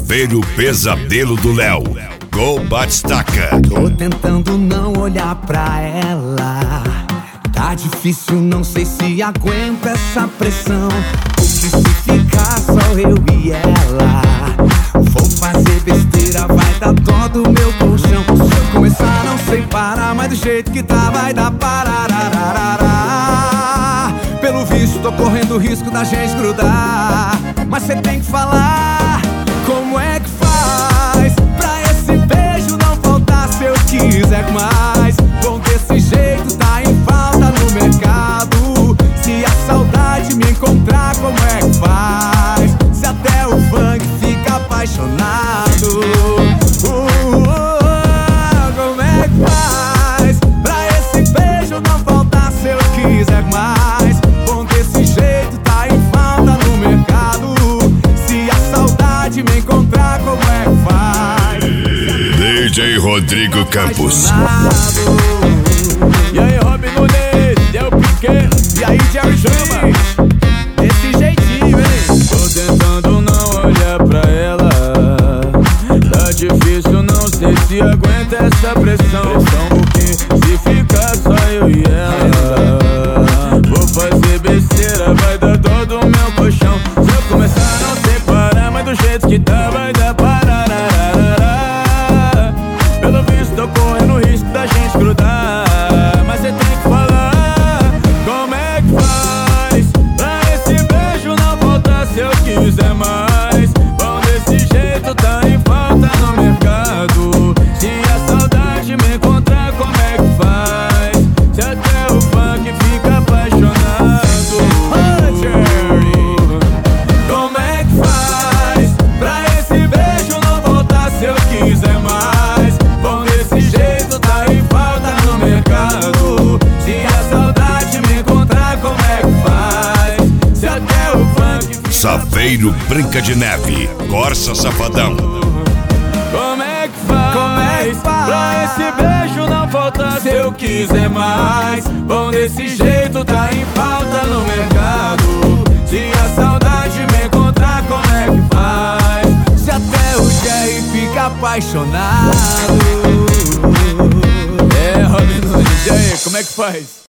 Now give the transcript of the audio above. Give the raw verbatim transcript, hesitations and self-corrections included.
Saveiro Pesadelo do Léo. Go Batistaca. Tô tentando não olhar pra ela. Tá difícil, não sei se aguento essa pressão. Porque se ficar só eu e ela, vou fazer besteira, vai dar dó do meu colchão. Se eu começar não sei parar, mas do jeito que tá vai dar pararararará. Pelo visto tô correndo risco da gente grudar, mas cê tem que falar como é que faz pra esse beijo não faltar. Se eu quiser mais, bom, desse jeito tá em falta no mercado. Se a saudade me encontrar, como é que faz? Se até o funk fica apaixonado, uh, uh, uh, como é que faz pra esse beijo não faltar? Se eu quiser mais, bom, desse jeito tá em falta no mercado. Se a saudade me encontrar, como é que faz? D J Rodrigo Campos. E aí, Robin Nunes, Del Piquet, e aí, Jerry Chama. Desse jeitinho, hein? Tô tentando não olhar pra ela. Tá difícil, não sei se aguenta essa pressão. Porque se ficar só eu e ela, vou fazer besteira, vai dar dó do meu colchão. Se eu começar não sei parar, mas do jeito que tá vai dar pararararará. Pelo visto tô correndo risco da gente grudar, mas cê tem que falar como é que faz pra esse beijo não faltar. Se eu quiser mais, bom, desse jeito tá em falta no mercado. Se a saudade me encontrar, como é que faz? Se até o funk fica apaixonado, oh, Jerry, como é que faz pra esse beijo não voltar? Se eu quiser mais, bom, desse jeito tá em falta no mercado. Se a saudade me encontrar, como é que faz? Se até o funk fica Saveiro Branca de Neve, Corsa Safadão. Como é que faz? Como é que faz? Pra esse beijo não faltar. Se eu quiser mais, bom, desse jeito tá em falta no mercado. Se a saudade me encontrar, como é que faz? Se até o Jerry fica apaixonado. É, Robin Nunes, e aí, como é que faz?